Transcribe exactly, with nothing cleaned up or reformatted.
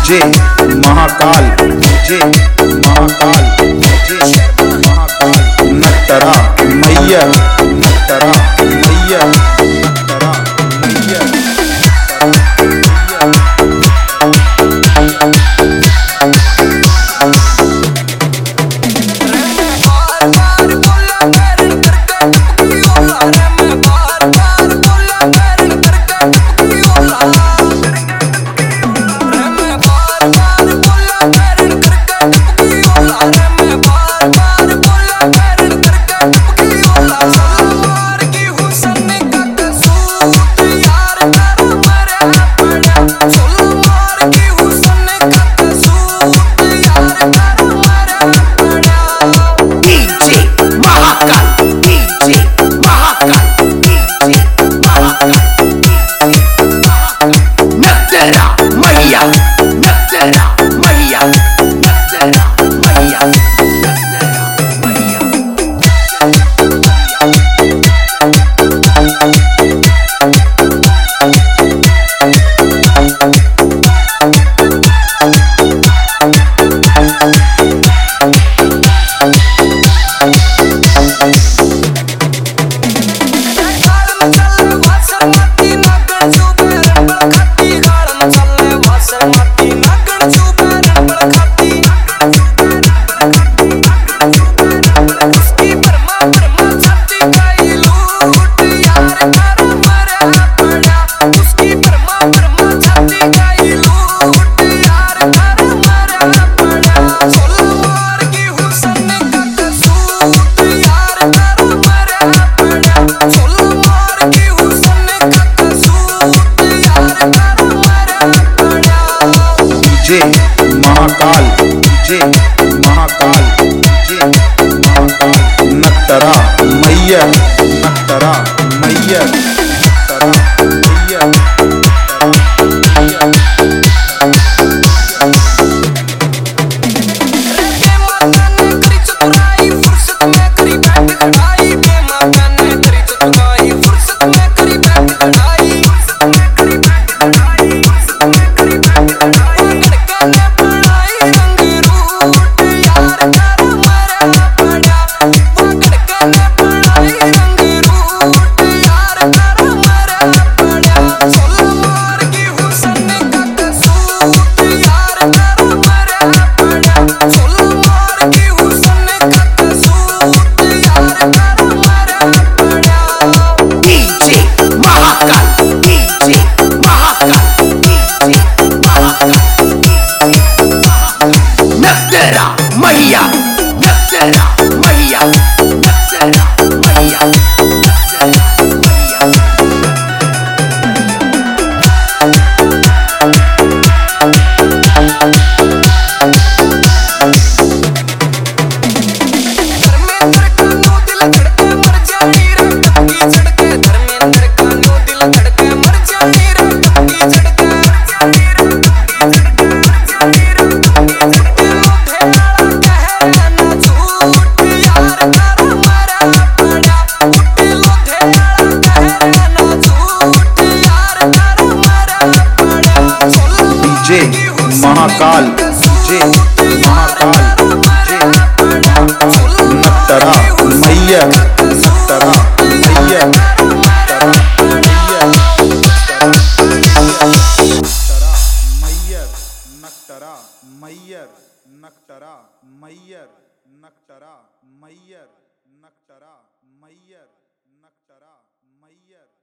DJ Mahakal DJ Mahakal DJ Mahakal नटरा मैया नटरा मैया नटरा मैया महाकाल डीजे महाकाल डीजे महाकाल नटरा मैया नटरा मैया नटरा मैया महाकाल डीजे महाकाल डीजे महाकाल नटरा मैया नटरा मैया नटरा मैया नटरा मैया नटरा मैया नटरा मैया नटरा मैया नटरा मैया